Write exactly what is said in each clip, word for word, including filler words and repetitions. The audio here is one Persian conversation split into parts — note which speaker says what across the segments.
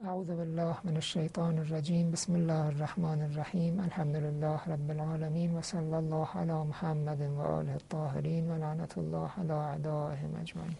Speaker 1: اعوذ بالله من الشیطان الرجیم. بسم الله الرحمن الرحیم. الحمد لله رب العالمین و صلی الله علی محمد و آله الطاهرین و لعنت الله علی اعدائهم اجمعین.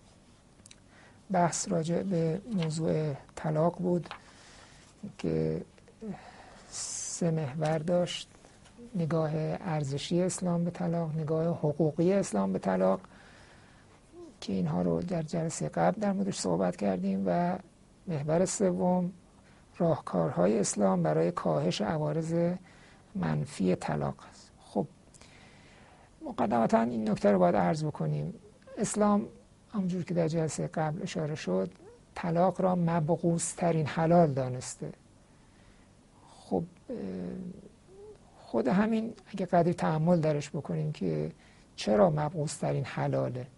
Speaker 1: بحث راجع به موضوع طلاق بود که سه محور داشت: نگاه ارزشی اسلام به طلاق، نگاه حقوقی اسلام به طلاق که اینها رو در جلسه قبل در موردش صحبت کردیم، و محور سوم راهکارهای اسلام برای کاهش عوارض منفی طلاق است. خب مقدمتاً این نکته رو باید عرض بکنیم: اسلام همونجور که در جلسه قبل اشاره شد طلاق را مبغوض ترین حلال دانسته. خب خود همین اگه قدری تأمل درش بکنیم که چرا مبغوض ترین حلاله،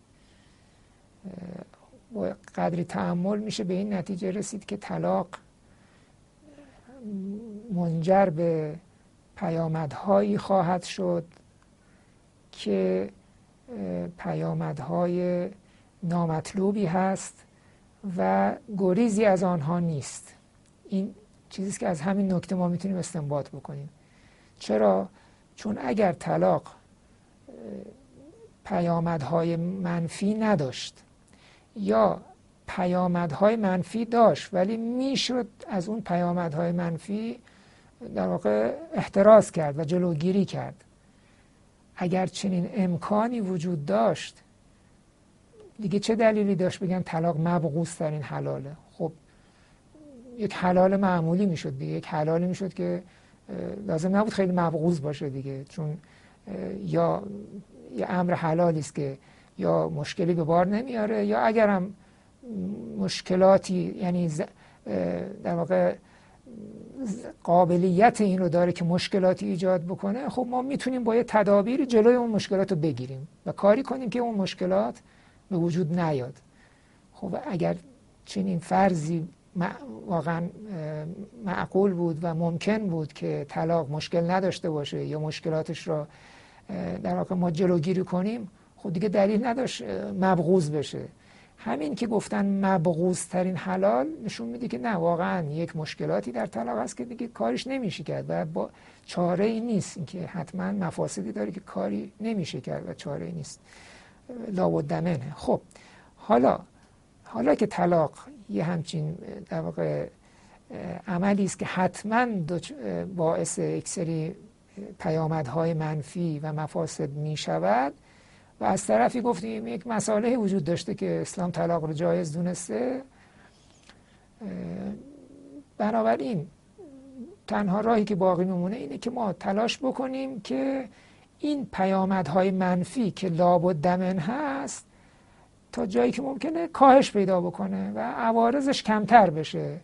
Speaker 1: با قدری تأمل میشه به این نتیجه رسید که طلاق منجر به پیامدهایی خواهد شد که پیامدهای نامطلوبی هست و گریزی از آنها نیست. این چیزی که از همین نکته ما میتونیم استنباط بکنیم. چرا؟ چون اگر طلاق پیامدهای منفی نداشت یا پیامدهای منفی داشت ولی میشد از اون پیامدهای منفی در واقع احتراز کرد و جلوگیری کرد، اگر چنین امکانی وجود داشت، دیگه چه دلیلی داشت بگن طلاق مبغوض ترین حلاله؟ خب یک حلال معمولی میشد دیگه، یک حلالی میشد که لازم نبود خیلی مبغوض باشه دیگه، چون یا یه امر حلالی است که یا مشکلی به بار نمیاره یا اگرم مشکلاتی، یعنی در واقع قابلیت این رو داره که مشکلاتی ایجاد بکنه، خب ما میتونیم با یه تدابیر جلوی اون مشکلات رو بگیریم و کاری کنیم که اون مشکلات به وجود نیاد. خب اگر چنین فرضی واقعا معقول بود و ممکن بود که طلاق مشکل نداشته باشه یا مشکلاتش را در واقع ما جلوگیری کنیم، خب دیگه دلیل نداشت مبغوض بشه. همین که گفتن مبغوض ترین حلال نشون میده که نه، واقعا یک مشکلاتی در طلاق هست که دیگه کارش نمیشه کرد و با چاره ای نیست، اینکه حتما مفاسدی داره که کاری نمیشه کرد و چاره ای نیست، لابد منه. خب حالا حالا که طلاق یه همچین در واقع عملی است که حتما باعث یک سری پیامدهای منفی و مفاسد میشود و از طرفی گفتیم یک مسئله وجود داشته که اسلام طلاق رو جایز دونسته، بنابراین تنها راهی که باقی میمونه اینه که ما تلاش بکنیم که این پیامدهای منفی که لابد من هست تا جایی که ممکنه کاهش پیدا بکنه و عوارضش کمتر بشه.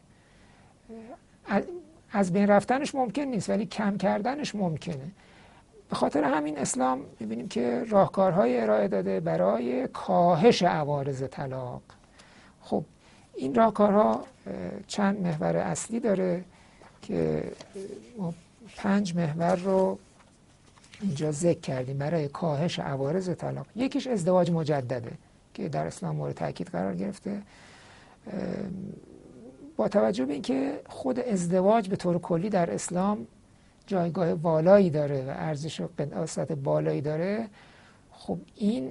Speaker 1: از بین رفتنش ممکن نیست ولی کم کردنش ممکنه. به خاطر همین اسلام می‌بینیم که راهکارهای ارائه داده برای کاهش عوارض طلاق. خب این راهکارها چند محور اصلی داره که ما پنج محور رو اینجا ذکر کردیم برای کاهش عوارض طلاق. یکیش ازدواج مجدده که در اسلام مورد تاکید قرار گرفته، با توجه به اینکه خود ازدواج به طور کلی در اسلام جایگاه والایی داره و ارزش و قداست بالایی داره. خب این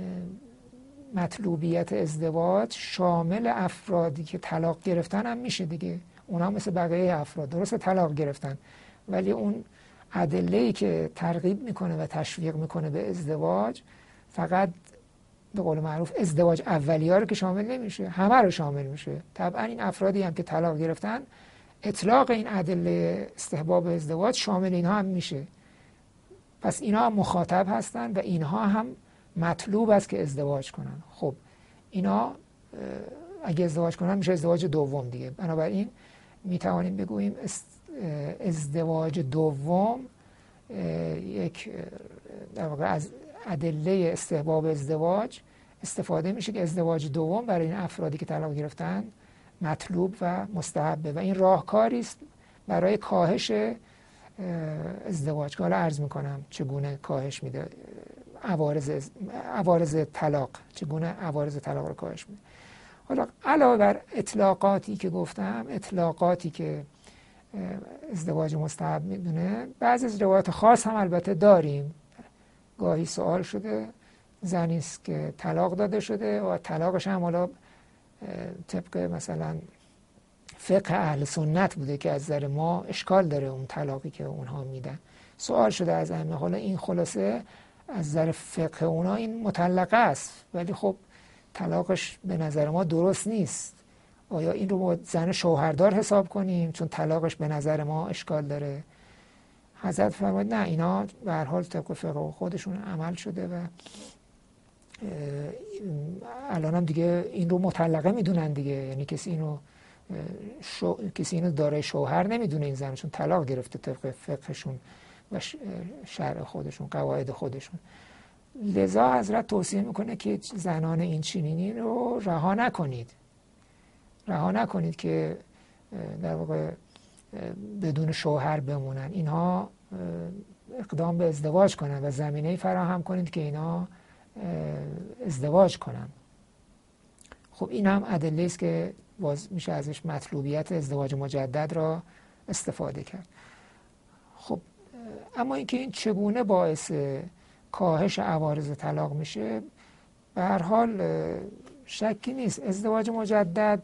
Speaker 1: مطلوبیت ازدواج شامل افرادی که طلاق گرفتن هم میشه دیگه، اونا مثل بقیه افراد درست طلاق گرفتن ولی اون ادله‌ای که ترغیب میکنه و تشویق میکنه به ازدواج فقط به قول معروف ازدواج اولیه رو که شامل نمیشه، همه رو شامل میشه. طبعا این افرادی هم که طلاق گرفتن اطلاق این ادله استحباب ازدواج شامل اینها هم میشه، پس اینها هم مخاطب هستن و اینها هم مطلوب است که ازدواج کنن. خب اینا اگه ازدواج کنن میشه ازدواج دوم دیگه. بنابراین میتوانیم بگوییم ازدواج دوم یک در واقع از ادله استحباب ازدواج استفاده میشه که ازدواج دوم برای این افرادی که طلاق گرفتن مطلوب و مستحبه و این راهکاری است برای کاهش ازدواج. حالا عرض میکنم چگونه کاهش میده عوارض عوارض طلاق، چگونه عوارض طلاق رو کاهش میده. حالا علاوه بر اطلاقاتی که گفتم، اطلاقاتی که ازدواج مستحب میدونه، بعضی از روایات خاص هم البته داریم. گاهی سوال شده زنی است که طلاق داده شده و طلاقش هم حالا طبق مثلا فقه اهل سنت بوده که از نظر ما اشکال داره اون طلاقی که اونها میدن. سوال شده از ائمه، حالا این خلاصه از نظر فقه اونا این مطلقه است، ولی خب طلاقش به نظر ما درست نیست. آیا این رو با زن شوهردار حساب کنیم چون طلاقش به نظر ما اشکال داره؟ حضرت فرمود نه، اینا به هر حال طبق فقه خودشون عمل شده و الان هم دیگه این رو مطلقه میدونن دیگه، یعنی کسی اینو شو... کسی اینو دارای شوهر نمیدونه این زن، چون طلاق گرفته طبق فقهشون و شرع خودشون، قواعد خودشون. لذا حضرت توصیه میکنه که زنان این چنینی رو رها نکنید، رها نکنید که در واقع بدون شوهر بمونن، اینها اقدام به ازدواج کنن و زمینه فراهم کنید که اینا ازدواج کنن. خب این هم ادله است که باز میشه ازش مطلوبیت ازدواج مجدد را استفاده کرد. خب اما اینکه این چگونه باعث کاهش عوارض طلاق میشه، به هر حال شکی نیست ازدواج مجدد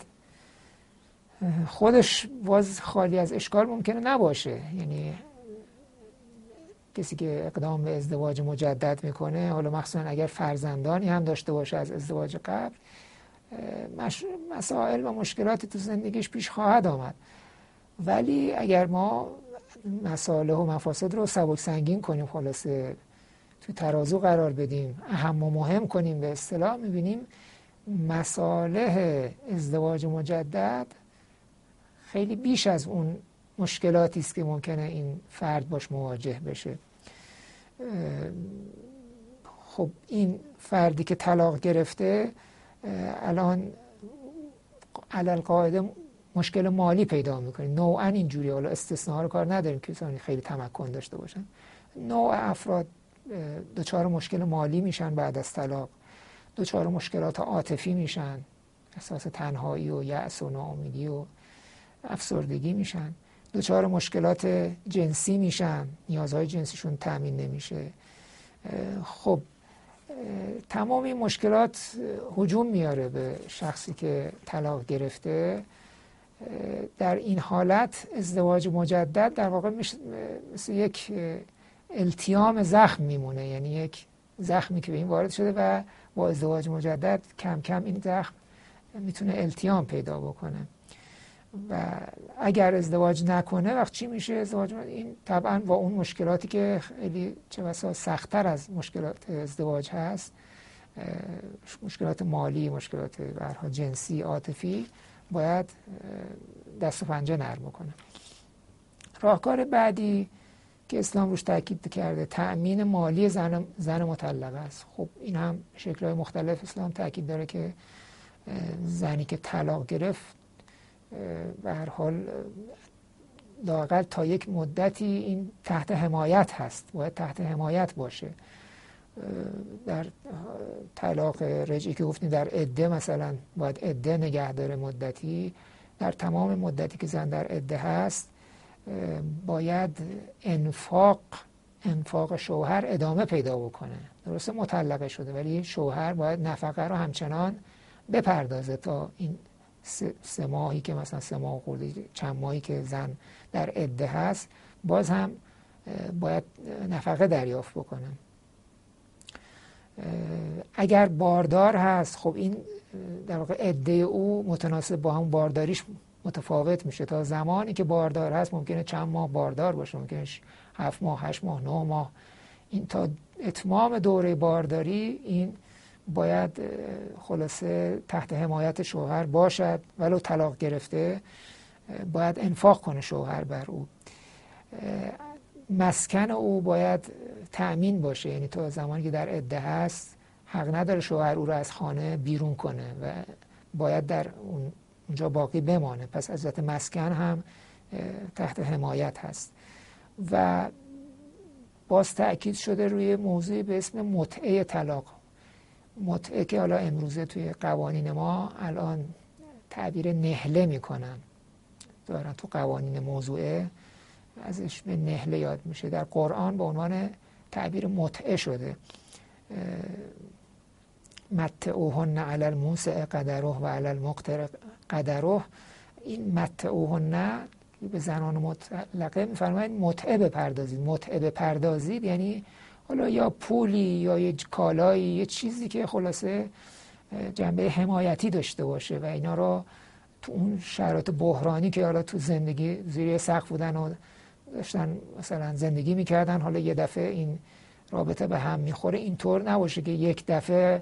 Speaker 1: خودش باز خالی از اشکال ممکنه نباشه. یعنی کسی که اقدام به ازدواج مجدد میکنه، حالا مخصوصا اگر فرزندانی هم داشته باشه از ازدواج قبل، مسائل و مشکلاتی تو زندگیش پیش خواهد آمد. ولی اگر ما مصالح و مفاسد رو سبک سنگین کنیم، خلاصه تو ترازو قرار بدیم، اهم و مهم کنیم به اصطلاح، میبینیم مصالح ازدواج مجدد خیلی بیش از اون مشکلاتی است که ممکنه این فرد باش مواجه بشه. خب این فردی که طلاق گرفته الان علل قاعده مشکل مالی پیدا میکنه، نوعا اینجوری، حالا استثناء رو کار نداریم که خیلی تمکن داشته باشن. نوع افراد دچار مشکل مالی میشن بعد از طلاق، دچار مشکلات عاطفی میشن، احساس تنهایی و یأس و ناامیدی و افسردگی میشن، دچار مشکلات جنسی میشن، نیازهای جنسیشون تامین نمیشه. خب تمام این مشکلات هجوم میاره به شخصی که طلاق گرفته. در این حالت ازدواج مجدد در واقع مثل یک التیام زخم میمونه، یعنی یک زخمی که به این وارد شده و با ازدواج مجدد کم کم این زخم میتونه التیام پیدا بکنه. و اگر ازدواج نکنه وقت چی میشه؟ ازدواج این طبعا با اون مشکلاتی که خیلی چه بسا سخت‌تر از مشکلات ازدواج هست، مشکلات مالی، مشکلات به هر حال جنسی، عاطفی، باید دست و پنجه نرم کنه. راهکار بعدی که اسلام روش تاکید کرده تأمین مالی زن زن مطلقه است. خب این هم شکل‌های مختلف اسلام تاکید داره که زنی که طلاق گرفت به هر حال لااقل تا یک مدتی این تحت حمایت هست، باید تحت حمایت باشه. در طلاق رجعی که گفتیم در عده مثلا باید عده نگه داره مدتی، در تمام مدتی که زن در عده هست باید انفاق انفاق شوهر ادامه پیدا بکنه. درسته مطلقه شده ولی شوهر باید نفقه رو همچنان بپردازه تا این سه, سه ماهی که مثلا سه ماه خورده چند ماهی که زن در عده هست باز هم باید نفقه دریافت بکنه. اگر باردار هست خب این در واقع عده او متناسب با هم بارداریش متفاوت میشه. تا زمانی که باردار هست ممکنه چند ماه باردار باشه، ممکنه هفت ماه، هشت ماه، نه ماه. این تا اتمام دوره بارداری این باید خلاصه تحت حمایت شوهر باشد، ولو طلاق گرفته باید انفاق کنه شوهر بر او. مسکن او باید تأمین باشه، یعنی تا زمانی که در عده هست حق نداره شوهر او را از خانه بیرون کنه و باید در اون اونجا باقی بمانه. پس از مسکن هم تحت حمایت هست. و باز تأکید شده روی موضوعی به اسم متعه طلاق. متعه که حالا امروزه توی قوانین ما الان تعبیر نهله میکنن، دارن تو قوانین موضوعه ازش به نهله یاد میشه، در قرآن به عنوان تعبیر متعه شده. متعوهن علی الموسع قدره و علی المقتر قدره. این متعوهن به زنان مطلقه میفرماید متعه بپردازید. متعه بپردازید یعنی حالا یا پولی یا یه کالایی، یه چیزی که خلاصه جنبه حمایتی داشته باشه و اینا رو تو اون شرایط بحرانی که حالا تو زندگی زیر سقف بودن و داشتن مثلا زندگی میکردن، حالا یه دفعه این رابطه به هم میخوره، اینطور نباشه که یک دفعه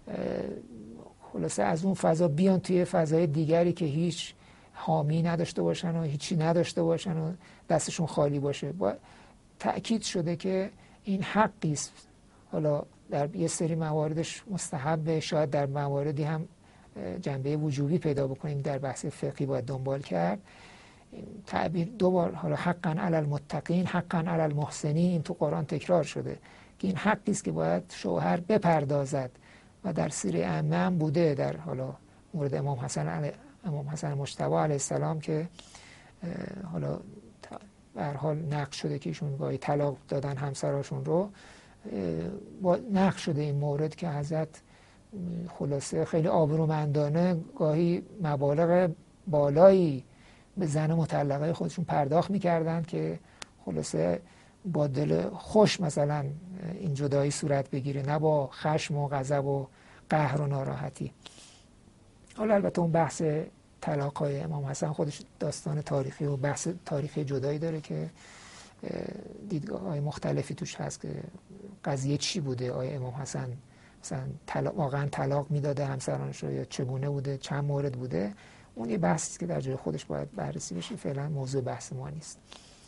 Speaker 1: خلاصه از اون فضا بیان توی فضای دیگری که هیچ حامی نداشته باشن و هیچی نداشته باشن و دستشون خالی باشه. با تأکید شده که این حقی است، حالا در یه سری مواردش مستحبه، شاید در مواردی هم جنبه وجوبی پیدا بکنیم، در بحث فقهی باید دنبال کرد. تعبیر دو بار حالا حقا علی المتقین، حقا علی المحسنین، این تو قرآن تکرار شده که این حقی است که باید شوهر بپردازد و در سیره ائمه هم بوده، در حالا مورد امام حسن علی امام حسن مجتبی علیه السلام که حالا به هر حال نقل شده که ایشون گاهی طلاق دادن همسراشون رو، با نقل شده این مورد که حضرت خلاصه خیلی آبرومندانه گاهی مبالغ بالایی به زن مطلقه خودشون پرداخت میکردن که خلاصه با دل خوش مثلا این جدایی صورت بگیره، نه با خشم و غضب و قهر و ناراحتی. حالا البته اون بحث طلاق‌های امام حسن خودش داستان تاریخی و بحث تاریخی جدایی داره که دیدگاه‌های مختلفی توش هست که قضیه چی بوده، آیا امام حسن مثلا طلاق واقعا طلاق میداده همسرانش رو یا چگونه بوده، چند مورد بوده. اون یه بحثی که در جای خودش باید بررسی بشه، فعلا موضوع بحث ما نیست.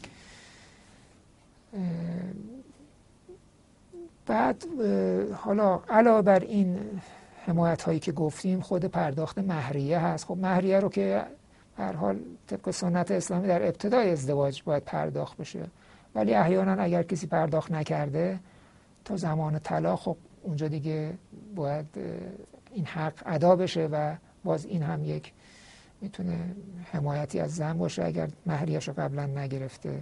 Speaker 1: بعد حالا علاوه بر این حمایت هایی که گفتیم، خود پرداخت مهریه هست. خب مهریه رو که به هر حال طبق سنت اسلامی در ابتدای ازدواج باید پرداخت بشه، ولی احیانا اگر کسی پرداخت نکرده تا زمان طلاق، خب اونجا دیگه باید این حق ادا بشه و باز این هم یک میتونه حمایتی از زن باشه اگر مهریه‌اش رو قبلا نگرفته.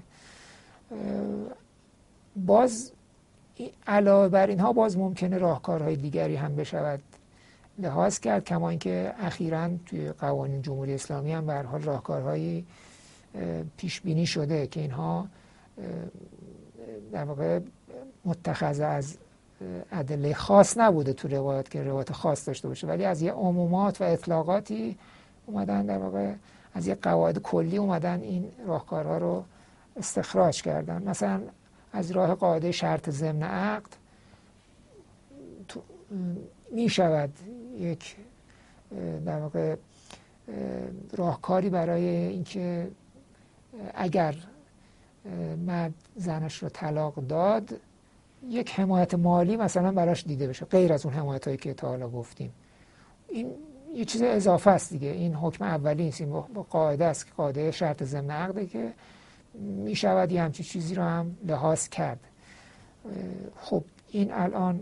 Speaker 1: باز علاوه بر اینها باز ممکنه راهکارهای دیگری هم بشود لحاظ کرد، کما اینکه اخیراً توی قوانین جمهوری اسلامی هم به هر حال راهکارهایی پیش بینی شده که اینها در واقع متخذ از ادله خاص نبوده تو روایات که روایات خاص داشته باشه، ولی از یه عمومات و اطلاقاتی اومدن، در واقع از یه قواعد کلی اومدن این راهکارها رو استخراج کردن. مثلا از راه قاعده شرط ضمن عقد می شود یک در واقع راهکاری برای اینکه اگر مرد زنش رو طلاق داد، یک حمایت مالی مثلا براش دیده بشه غیر از اون حمایت هایی که تا حالا گفتیم. این یه چیز اضافه است دیگه، این حکم اولی نیست، این با قاعده است که قاعده شرط ضمن عقده که می شود یه همچین چیزی رو هم لحاظ کرد. خب این الان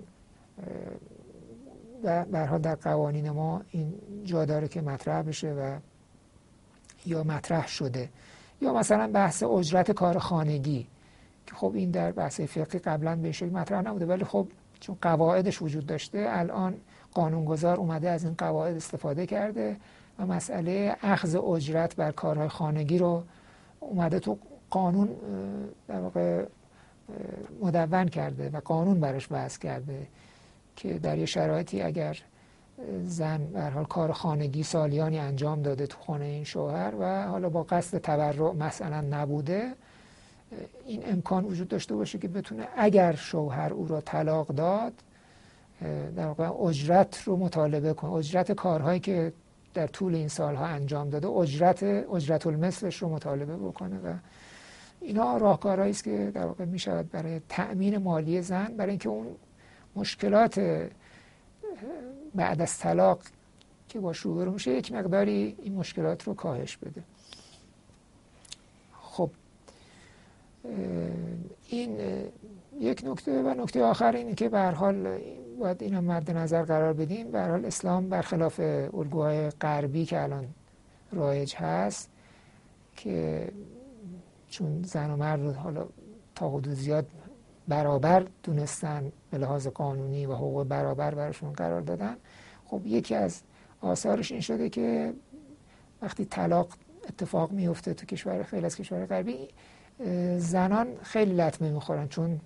Speaker 1: به هر حال در قوانین ما این جا داره که مطرح بشه و یا مطرح شده. یا مثلا بحث اجرت کار خانگی که خب این در بحث فقهی قبلا به شکل مطرح نبوده، ولی خب چون قواعدش وجود داشته الان قانونگذار اومده از این قواعد استفاده کرده و مسئله اخذ اجرت بر کارهای خانگی رو اومده تو قانون در واقع مدون کرده و قانون براش وضع کرده که در یه شرایطی اگر زن به هر حال کار خانگی سالیانی انجام داده تو خانه این شوهر و حالا با قصد تبرع مثلا نبوده، این امکان وجود داشته باشه که بتونه اگر شوهر او را طلاق داد در واقع اجرت رو مطالبه کنه، اجرت کارهایی که در طول این سالها انجام داده، اجرت اجرت المثلش رو مطالبه بکنه. و اینا راهکارهایی است که در واقع می شود برای تأمین مالی زن، برای اینکه اون مشکلات بعد از طلاق که با روبرو میشه یک مقداری این مشکلات رو کاهش بده. خب این یک نکته و نکته آخر اینه که به هر حال باید اینو مد نظر قرار بدیم. به هر حال اسلام برخلاف الگوهای غربی که الان رایج هست که چون زن و مرد رو حالا تا حدود زیاد برابر دونستن به لحاظ قانونی و حقوق برابر براشون قرار دادن، خب یکی از آثارش این شده که وقتی طلاق اتفاق میفته تو کشور خیلی از کشورهای غربی، زنان خیلی لطمه میخورن، چون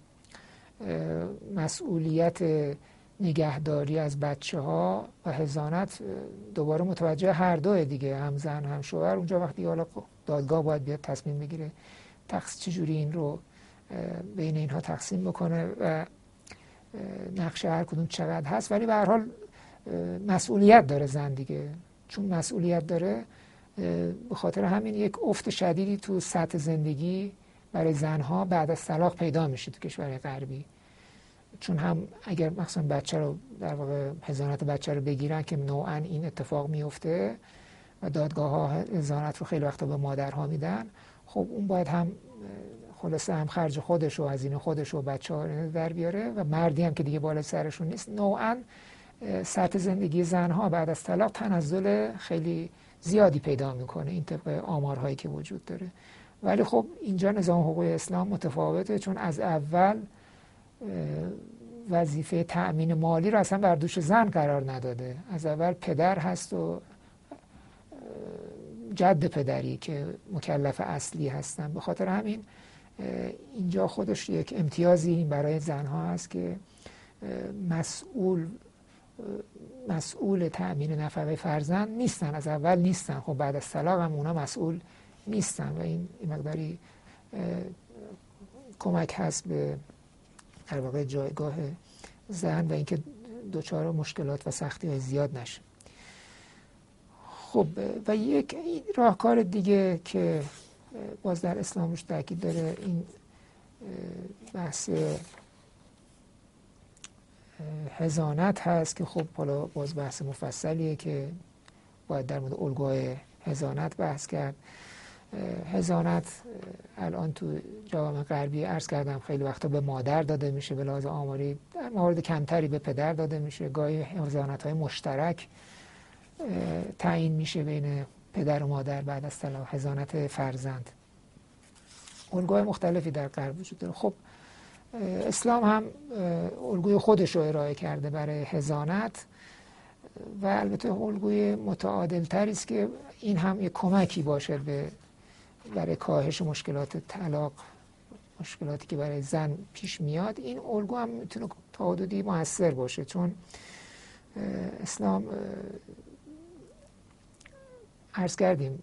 Speaker 1: مسئولیت نگهداری از بچه ها و حضانت دوباره متوجه هر دوه دیگه، هم زن هم شوهر. اونجا وقتی حالا دادگاه باید بیاد تصمیم بگیره تقص چجوری این رو بین اینها تقسیم بکنه و نقش هر کدوم چقدر هست، ولی به هر حال مسئولیت داره زن دیگه. چون مسئولیت داره به خاطر همین یک افت شدیدی تو سطح زندگی برای زنها بعد از طلاق پیدا میشه تو کشور غربی. چون هم اگر مثلا بچه رو در واقع حضانت بچه رو بگیرن که نوعا این اتفاق میفته و دادگاه ها حضانت رو خیلی وقتا به مادرها میدن، خب اون باید هم خلاصه هم خرج خودش و هزینه خودش و بچه ها رو در بیاره و مردی هم که دیگه بالا سرشون نیست. نوعا سطح زندگی زنها بعد از طلاق تنزل خیلی زیادی پیدا میکنه این طبق آمارهایی که وجود داره. ولی خب اینجا نظام حقوق اسلام متفاوته، چون از اول وظیفه تأمین مالی رو اصلا بر دوش زن قرار نداده. از اول پدر هست و جد پدری که مکلف اصلی هستن. به خاطر همین اینجا خودش یک امتیازی برای زنها هست که مسئول مسئول تأمین نفقه فرزند نیستن، از اول نیستن. خب بعد از طلاق هم اونا مسئول نیستن و این مقداری کمک هست به در واقع جایگاه زن و اینکه دچار مشکلات و سختی های زیاد نشه. خب و یک راهکار دیگه که باز در اسلام روش تاکید داره این بحث حضانت هست که خب حالا باز بحث مفصلیه که باید در مورد الگوهای حضانت بحث کرد. حضانت الان تو جوامع غربی عرض کردم خیلی وقتا به مادر داده میشه، به لحاظ آماری در موارد کمتری به پدر داده میشه. گاهی حضانت های مشترک تعیین میشه بین پدر و مادر بعد از طلاق، حضانت فرزند. الگوهای مختلفی در غرب وجود داره. خب اسلام هم الگوی خودش رو ارائه کرده برای حضانت و البته الگوی متعادل تری است که این هم یک کمکی باشه به برای کاهش مشکلات طلاق، مشکلاتی که برای زن پیش میاد. این الگو هم میتونه تا حدودی موثر باشه، چون اسلام عرض کردیم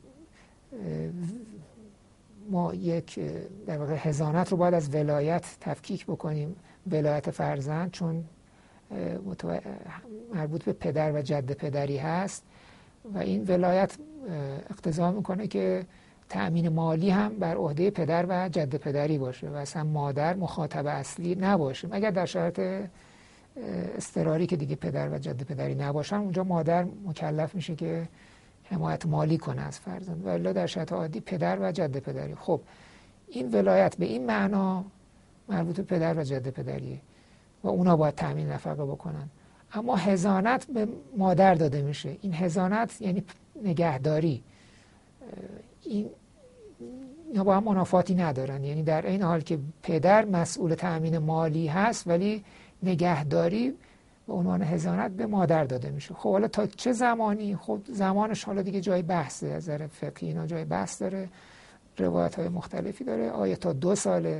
Speaker 1: ما یک در واقع حضانت رو باید از ولایت تفکیک بکنیم، ولایت فرزند، چون متو... مربوط به پدر و جد پدری هست و این ولایت اقتضا میکنه که تأمین مالی هم بر عهده پدر و جد پدری باشه و اصلا مادر مخاطب اصلی نباشه، مگر در شرایط اضطراری که دیگه پدر و جد پدری نباشن، اونجا مادر مکلف میشه که حمایت مالی کنه از فرزند، ولی در شرایط عادی پدر و جد پدری. خب این ولایت به این معنا مربوط به پدر و جد پدریه و اونا باید تأمین نفقه بکنن. اما حضانت به مادر داده میشه. این حضانت یعنی نگهداری. این اینا با هم منافاتی ندارن، یعنی در این حال که پدر مسئول تأمین مالی هست ولی نگهداری به عنوان حضانت به مادر داده میشه. خب حالا تا چه زمانی؟ خب زمانش حالا دیگه جای بحثه، از نظر فقهی اینا جای بحث داره، روایت های مختلفی داره. آیا تا دو ساله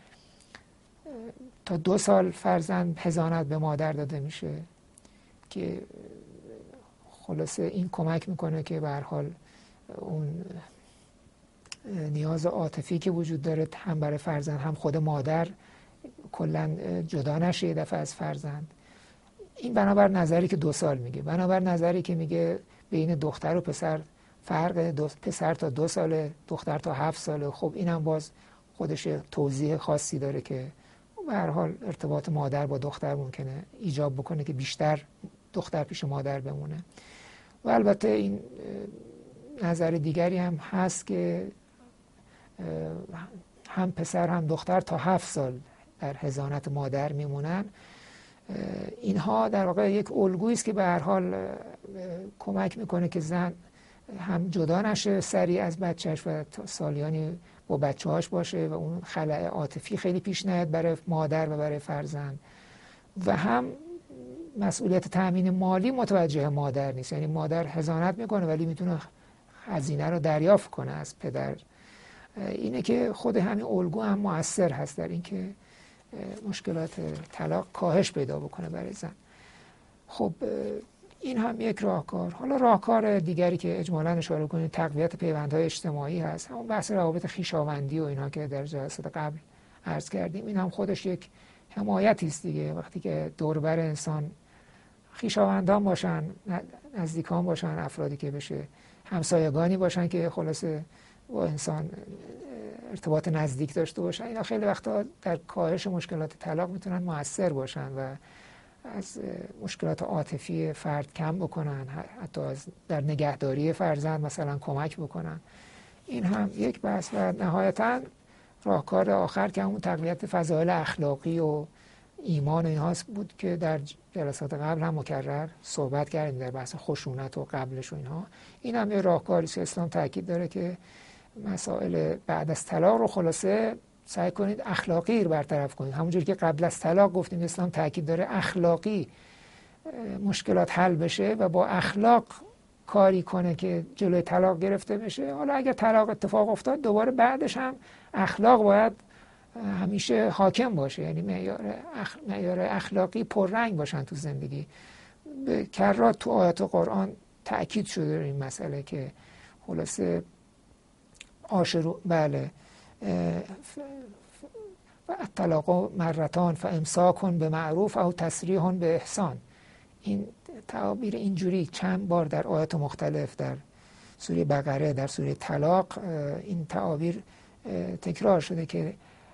Speaker 1: تا دو سال فرزند حضانت به مادر داده میشه که خلاصه این کمک میکنه که به هر حال اون نیاز عاطفی که وجود داره هم برای فرزند هم خود مادر کلا جدا نشه یه دفعه از فرزند. این بنابر نظری که دو سال میگه، بنابر نظری که میگه بین دختر و پسر فرق دو پسر تا دو ساله، دختر تا هفت ساله. خب اینم باز خودش توضیح خاصی داره که به هر حال ارتباط مادر با دختر ممکنه ایجاب بکنه که بیشتر دختر پیش مادر بمونه. و البته این نظر دیگری هم هست که هم پسر هم دختر تا هفت سال در حضانت مادر میمونن، اینها در واقع یک الگویی است که به هر حال کمک میکنه که زن هم جدا نشه سریع از بچهش و سالیانی با بچه‌هاش باشه و اون خلأ عاطفی خیلی پیش نیاد برای مادر و برای فرزند، و هم مسئولیت تأمین مالی متوجه مادر نیست. یعنی مادر حضانت میکنه ولی میتونه هزینه رو دریافت کنه از پدر. اینه که خود همین الگو هم مؤثر هست در اینکه مشکلات طلاق کاهش پیدا بکنه برای زن. خب این هم یک راهکار. حالا راهکار دیگری که اجمالاً اشاره کنیم تقویت پیوندهای اجتماعی هست، همون بحث روابط خویشاوندی و اینها که در جلسات قبل عرض کردیم. این هم خودش یک حمایتی است دیگه. وقتی که دور بر انسان خویشاوندان باشن، نزدیکان باشن، افرادی که بشه همسایگانی باشن که خلاصه با انسان ارتباط نزدیک داشته باشن، اینا خیلی وقتا در کاهش مشکلات طلاق میتونن مؤثر باشن و از مشکلات عاطفی فرد کم بکنن، حتی از در نگهداری فرزند مثلا کمک بکنن. این هم یک بحث. و نهایتا راهکار آخر که همون تقویت فضایل اخلاقی و ایمان و اینهاست بود که در جلسات قبل هم مکرر صحبت کردیم در بحث خشونت و قبلش و اینها. این هم یه راهکاری که اسلام تاکید داره که مسائل بعد از طلاق رو خلاصه سعی کنید اخلاقی رو برطرف کنید. همونجوری که قبل از طلاق گفتیم اسلام تاکید داره اخلاقی مشکلات حل بشه و با اخلاق کاری کنه که جلوی طلاق گرفته بشه. حالا اگر طلاق اتفاق افتاد دوباره بعدش هم اخلاق باید همیشه حاکم باشه، یعنی معیار اخ... معیار اخلاقی پررنگ باشن تو زندگی. به کرات تو آیات قرآن تأکید شده این مسئله که خلاصه عاشرو بله و الطلاق مرتان فامساک بمعروف او تسریح باحسان. این تعابیر اینجوری چند بار در آیات مختلف در سوره بقره، در سوره طلاق این تعابیر تکرار شده که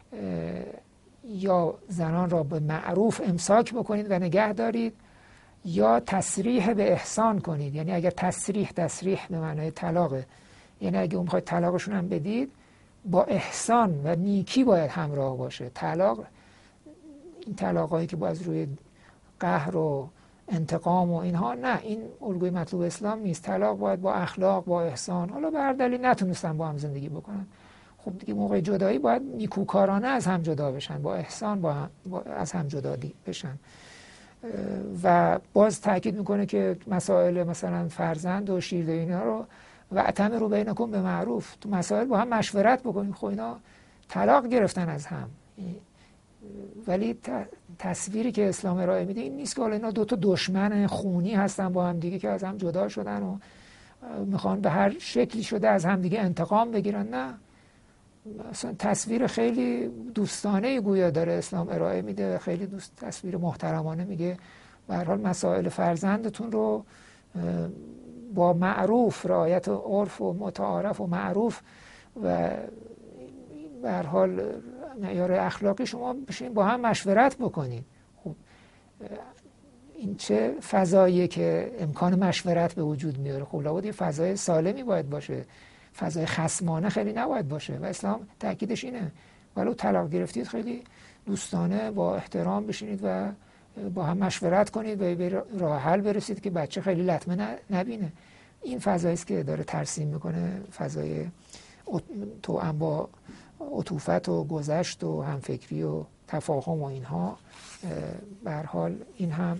Speaker 1: یا زنان را به معروف امساک بکنید و نگه دارید یا تسریح به احسان کنید. یعنی اگر تسریح تسریح به معنای طلاقه، یعنی اگه اون میخواید طلاقشون هم بدید با احسان و نیکی باید همراه باشه. طلاق این طلاقایی که باز روی قهر و انتقام و اینها نه، این الگوی مطلوب اسلام نیست. طلاق باید با اخلاق، با احسان. حالا به هر دلیل نتونستن با هم زندگی بکنن، خب دیگه موقع جدایی باید نیکوکارانه از هم جدا بشن، با احسان با هم با از هم جدا بشن. و باز تاکید میکنه که مسائل مثلا فرزند و شیردهی اینا رو و اتمروا بینکم به معروف، تو مسائل با هم مشورت بکنید. خب اینا طلاق گرفتن از هم، ولی تصویری که اسلام ارائه میده این نیست که حالا اینا دو تا دشمن خونی هستن با هم دیگه که از هم جدا شدن و میخوان به هر شکلی شده از هم دیگه انتقام بگیرن. نه، اصلا تصویر خیلی دوستانه گویا داره اسلام ارائه میده، خیلی دوست تصویر محترمانه میگه به هر حال مسائل فرزندتون رو با معروف، رعایت عرف و متعارف و معروف و به هر حال معیار اخلاقی شما بشین با هم مشورت بکنید. خب این چه فضاییه که امکان مشورت به وجود میاره؟ خب لابد یه فضای سالمی باید باشه، فضای خصمانه خیلی نباید باشه و اسلام تاکیدش اینه. ولو طلاق گرفتید خیلی دوستانه با احترام بشینید و با هم مشورت کنید و به راه حل برسید که بچه خیلی لطمه نبینه. این فضایی است که داره ترسیم میکنه، فضای توأم با عطوفت و گذشت و همفکری و تفاهم و اینها. به هر حال این هم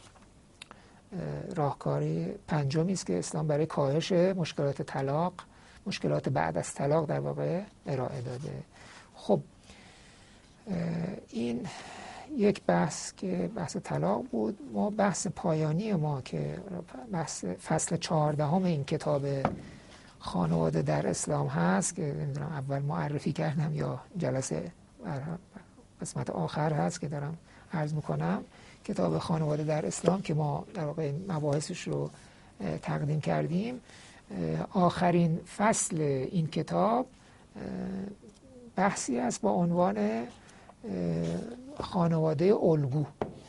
Speaker 1: راهکاری پنجمی است که اسلام برای کاهش مشکلات طلاق، مشکلات بعد از طلاق در واقع ارائه داده. خب این یک بحث که بحث طلاق بود. ما بحث پایانی ما که بحث فصل چهاردهم این کتاب خانواده در اسلام هست که نمیدونم اول معرفی کردم یا جلسه قسمت آخر هست که دارم عرض میکنم. کتاب خانواده در اسلام که ما در واقع مباحثش رو تقدیم کردیم، آخرین فصل این کتاب بحثی است با عنوان خانواده الگو.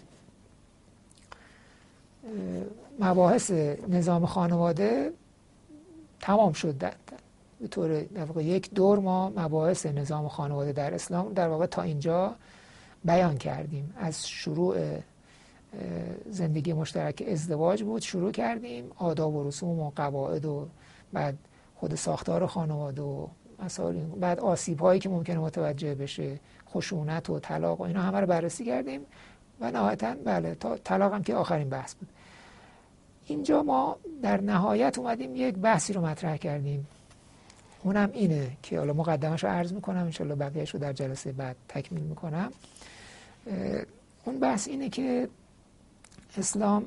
Speaker 1: مباحث نظام خانواده تمام شد. در به طور در واقع یک دور ما مباحث نظام خانواده در اسلام در واقع تا اینجا بیان کردیم. از شروع زندگی مشترک ازدواج بود شروع کردیم، آداب و رسوم و قواعد و بعد خود ساختار خانواده و مسائل، بعد آسیب هایی که ممکنه متوجه بشه، خشونت و طلاق و اینا همه رو بررسی کردیم و نهایتاً بله تا طلاق هم که آخرین بحث بود. اینجا ما در نهایت اومدیم یک بحثی رو مطرح کردیم، اونم اینه که حالا مقدمش رو عرض میکنم، انشالله بقیهش رو در جلسه بعد تکمیل میکنم. اون بحث اینه که اسلام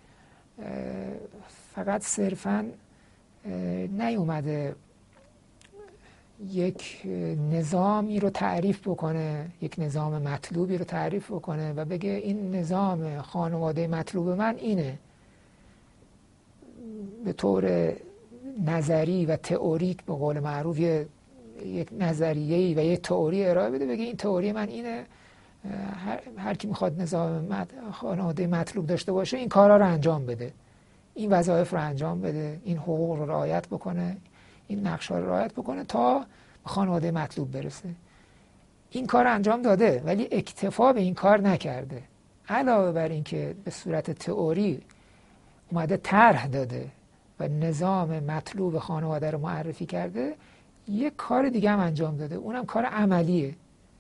Speaker 1: فقط صرفاً نیومده یک نظامی رو تعریف بکنه، یک نظام مطلوبی رو تعریف بکنه و بگه این نظام خانواده مطلوب من اینه، به طور نظری و تئوریک به قول معروف یک نظریه‌ای و یک تئوری ارائه بده، بگه این تئوری من اینه، هر, هر کی میخواد نظام خانواده مطلوب داشته باشه این کارا رو انجام بده، این وظایف رو انجام بده، این حقوق رو رعایت بکنه، این نقش‌ها رو رعایت بکنه تا به خانواده مطلوب برسه. این کار انجام داده ولی اکتفا به این کار نکرده. علاوه بر این که به صورت تئوری اومده طرح داده و نظام مطلوب خانواده رو معرفی کرده، یک کار دیگه هم انجام داده، اونم کار عملیه.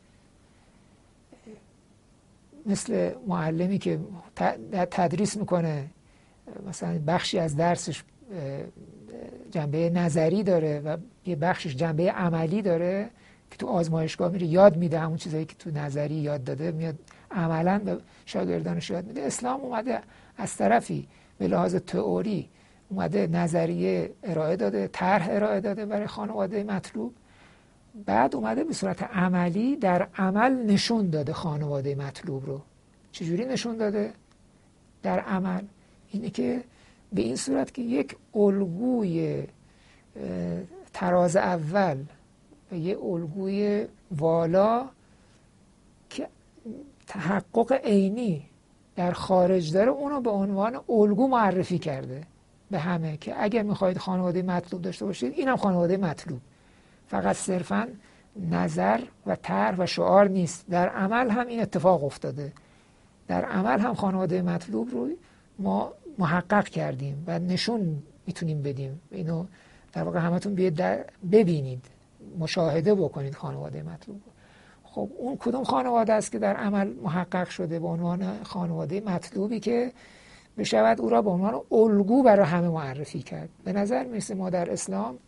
Speaker 1: مثل معلمی که تدریس میکنه، مثلا بخشی از درسش جنبه نظری داره و یه بخشش جنبه عملی داره که تو آزمایشگاه میره یاد میده همون چیزایی که تو نظری یاد داده میاد عملاً به شاگردانش یاد میده. اسلام اومده از طرفی به لحاظ تئوری اومده نظریه ارائه داده، طرح ارائه داده برای خانواده مطلوب، بعد اومده به صورت عملی در عمل نشون داده خانواده مطلوب رو. چجوری نشون داده؟ در عمل اینه که به این صورت که یک الگوی تراز اول و یک الگوی والا که تحقق عینی در خارج داره اونو به عنوان الگو معرفی کرده به همه که اگر میخواهید خانواده مطلوب داشته باشید اینم خانواده مطلوب. فقط صرفاً نظر و طرح و شعار نیست، در عمل هم این اتفاق افتاده. در عمل هم خانواده مطلوب رو ما محقق کردیم و نشون میتونیم بدیم. اینو در واقع همتون بیاید ببینید، مشاهده بکنید خانواده مطلوب. خب اون کدوم خانواده است که در عمل محقق شده به عنوان خانواده مطلوبی که بشود او را به عنوان الگو برای همه معرفی کرد؟ به نظر میرسه ما در اسلام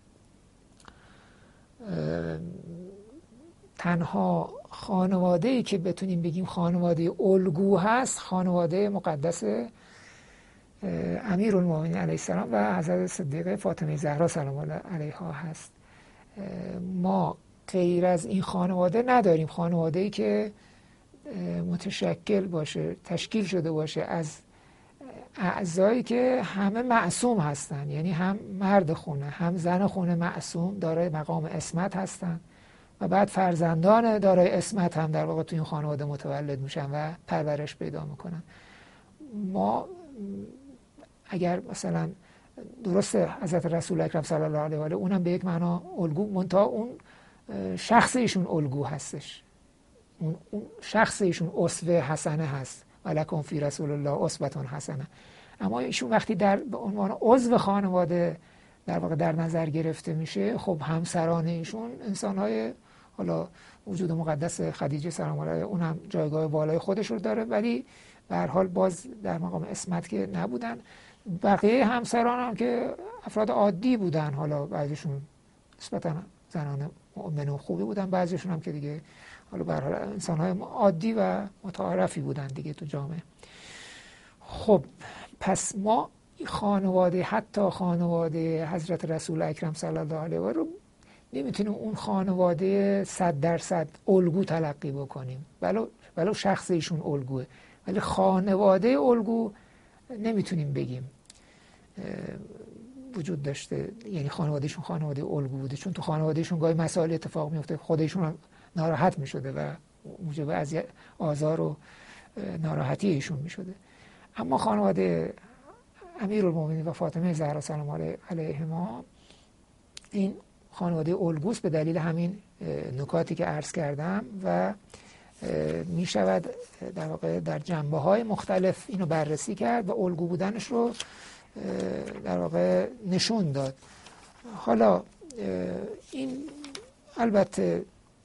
Speaker 1: تنها خانواده‌ای که بتونیم بگیم خانواده الگو هست خانواده مقدس امیرالمومنین علیه السلام و حضرت صدیقه فاطمه زهرا سلام الله علیها هست. ما غیر از این خانواده نداریم خانواده‌ای که متشکل باشه، تشکیل شده باشه از اعضایی که همه معصوم هستن، یعنی هم مرد خونه هم زن خونه معصوم دارای مقام عصمت هستن و بعد فرزندان دارای عصمت هم در واقع تو این خانواده متولد میشن و پرورش پیدا میکنن. ما اگر مثلا درسته حضرت رسول اکرم صلی الله علیه و آله اونم به یک معنا الگو، منتها اون شخص ایشون الگو هستش، اون شخص ایشون اسوه حسنه هست، ولکم فی رسول الله اسوه حسنه. اما ایشون وقتی در به عنوان عضو خانواده در واقع در نظر گرفته میشه، خب همسران ایشون انسان‌های حالا وجود مقدس خدیجه سلام الله علیها اونم جایگاه بالای خودش رو داره، ولی به هر حال باز در مقام عصمت که نبودن. بقیه همسران هم که افراد عادی بودن، حالا بعضیشون نسبتاً زنان مؤمن و خوبی بودن، بعضیشون هم که دیگه حالا به هر حال انسان‌های عادی و متعارفی بودن دیگه تو جامعه. خب پس ما خانواده، حتی خانواده حضرت رسول اکرم صلی الله علیه و آله رو نمیتونیم اون خانواده صد درصد الگو تلقی بکنیم، ولو ولو شخص ایشون الگوه، ولی خانواده الگو نمیتونیم بگیم وجود داشته، یعنی خانوادهشون خانواده الگو بوده، چون تو خانوادهشون گاهی مسائل اتفاق میفته خودشون هم ناراحت میشده و موجب اذیت آزار و ناراحتی ایشون میشده. اما خانواده امیرالمومنین و فاطمه زهرا سلام الله علیهما این خانواده الگوست به دلیل همین نکاتی که عرض کردم و می شود در واقع در جنبه های مختلف اینو بررسی کرد و الگو بودنش رو در واقع نشون داد. حالا این البته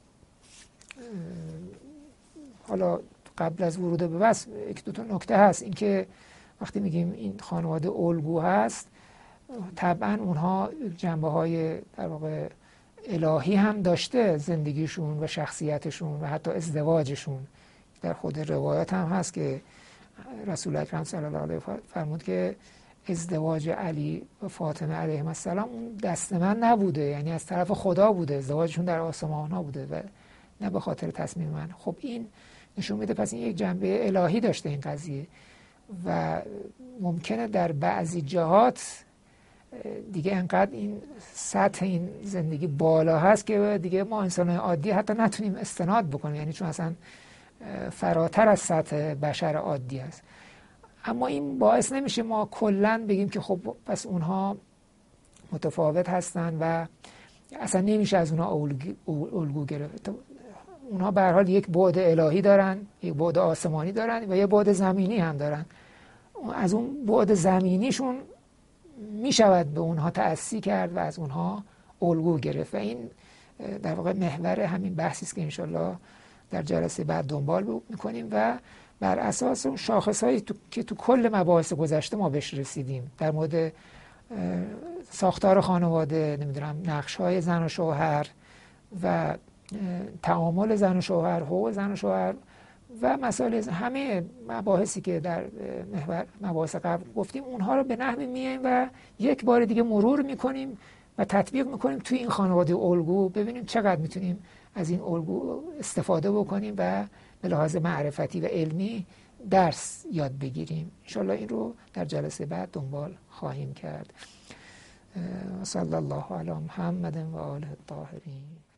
Speaker 1: حالا قبل از ورود به بحث یک دو تا نکته هست. اینکه وقتی میگیم این خانواده الگو هست، طبعا اونها جنبه های در واقع الهی هم داشته، زندگیشون و شخصیتشون و حتی ازدواجشون. در خود روایات هم هست که رسول اکرم صلی الله علیه و فرمود که ازدواج علی و فاطمه علیهم السلام اون دست من نبوده، یعنی از طرف خدا بوده، ازدواجشون در آسمان ها بوده و نه به خاطر تصمیم من. خب این نشون میده پس این یک جنبه الهی داشته این قضیه و ممکنه در بعضی جهات دیگه انقدر این سطح این زندگی بالا هست که دیگه ما انسان عادی حتی نتونیم استناد بکنیم، یعنی چون اصلا فراتر از سطح بشر عادی هست. اما این باعث نمیشه ما کلن بگیم که خب پس اونها متفاوت هستن و اصلا نمیشه از اونها الگو گرفت. اونها به هر حال یک بعد الهی دارن، یک بعد آسمانی دارن و یک بعد زمینی هم دارن. از اون بعد زمینیشون میشود به اونها تأسی کرد و از اونها الگو گرفت و این در واقع محور همین بحثی است که انشالله در جلسه بعد دنبال میکنیم و بر اساس اون شاخصهایی تو که تو کل مباحث گذشته ما بهش رسیدیم در مورد ساختار خانواده، نمیدونم نقش‌های زن و شوهر و تعامل زن و شوهر، حقوق زن و شوهر و مسائل، همه مباحثی که در محور مباحث قبل گفتیم، اونها رو به نحوی میایم و یک بار دیگه مرور میکنیم و تطبیق میکنیم توی این خانواده الگو، ببینیم چقدر میتونیم از این الگو استفاده بکنیم و به لحاظ معرفتی و علمی درس یاد بگیریم. انشالله این رو در جلسه بعد دنبال خواهیم کرد. صلی الله علی محمد و آله الطاهرین.